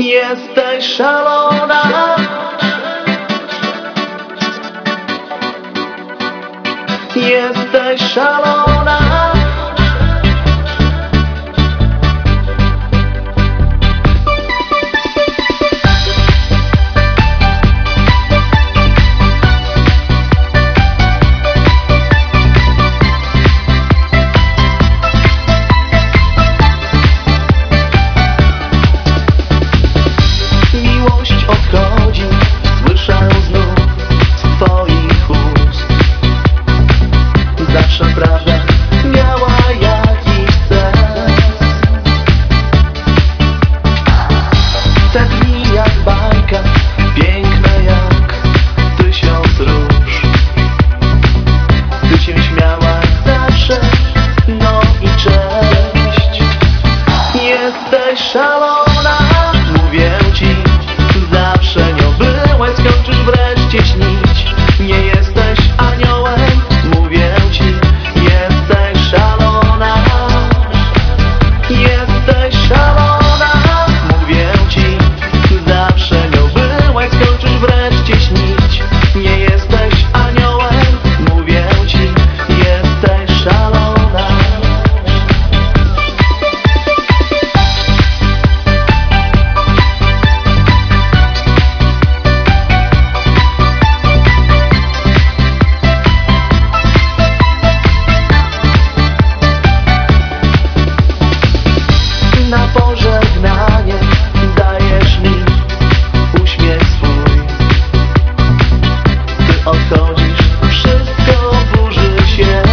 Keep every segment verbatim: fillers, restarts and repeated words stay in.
Jesteś szalona. Jesteś szalona. Miłość odchodzi, słyszę znów z twoich ust. Zawsze prawda miała jakiś sens. Te dni jak bajka, piękne jak tysiąc róż. Ty się śmiałaś zawsze, no i cześć. Jesteś szalona, mówię ci. Zawsze nią byłaś, skończysz wreszcie śnić. Nie jesteś aniołem, mówię ci. Jesteś szalona. Jesteś szalona, mówię ci. Zawsze nią byłaś, skończysz wreszcie śnić. Nie jesteś aniołem, mówię ci. Jesteś szalona. Na pożegnanie dajesz mi uśmiech swój. Ty odchodzisz, wszystko burzy się.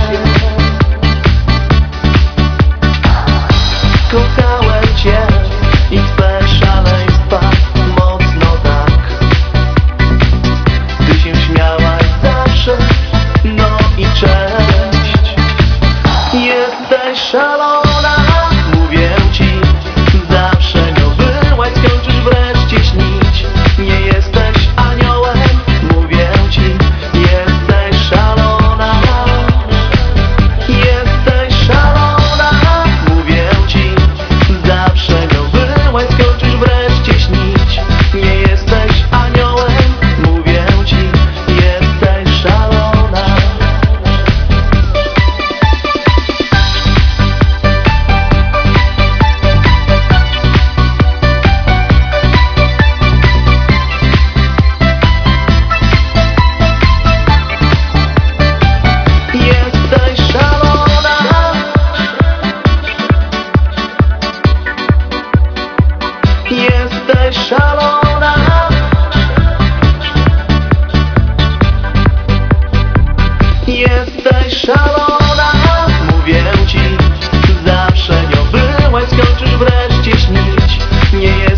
Kochałem cię i twe szaleństwa mocno tak. Ty się śmiałaś zawsze, no i cześć. Jesteś szalona, mówię ci. Zawsze nią byłaś, skończysz wreszcie śnić. Nie jesteś aniołem, mówię ci. Jesteś szalona. Jesteś szalona, mówię ci. Zawsze nią byłaś, skończysz wreszcie śnić. Nie jesteś aniołem, mówię ci. Jesteś szalona. Jesteś szalona. Jesteś szalona. Jesteś szalona, mówię ci. Zawsze nią byłaś, skończysz wreszcie śnić. Nie jest